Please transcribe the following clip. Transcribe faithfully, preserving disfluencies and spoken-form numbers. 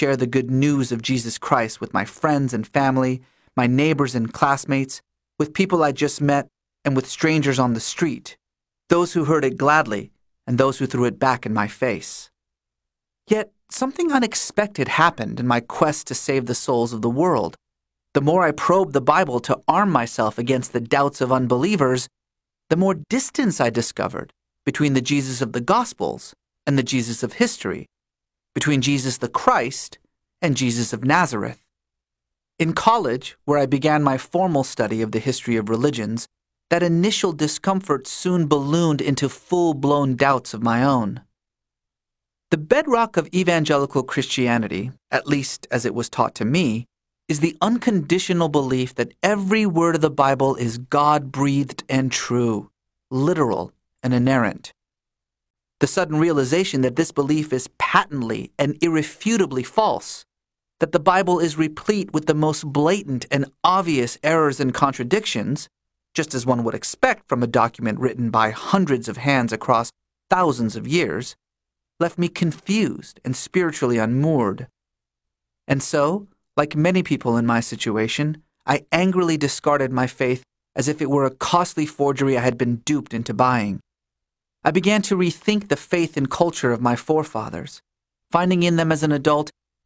share the good news of Jesus Christ with my friends and family, my neighbors and classmates, with people I just met, and with strangers on the street, those who heard it gladly and those who threw it back in my face. Yet something unexpected happened in my quest to save the souls of the world. The more I probed the Bible to arm myself against the doubts of unbelievers, the more distance I discovered between the Jesus of the Gospels and the Jesus of history, between Jesus the Christ and Jesus of Nazareth. In college, where I began my formal study of the history of religions, that initial discomfort soon ballooned into full-blown doubts of my own. The bedrock of evangelical Christianity, at least as it was taught to me, is the unconditional belief that every word of the Bible is God-breathed and true, literal and inerrant. The sudden realization that this belief is patently and irrefutably false, that the Bible is replete with the most blatant and obvious errors and contradictions, just as one would expect from a document written by hundreds of hands across thousands of years, left me confused and spiritually unmoored. And so, like many people in my situation, I angrily discarded my faith as if it were a costly forgery I had been duped into buying. I began to rethink the faith and culture of my forefathers, finding in them as an adult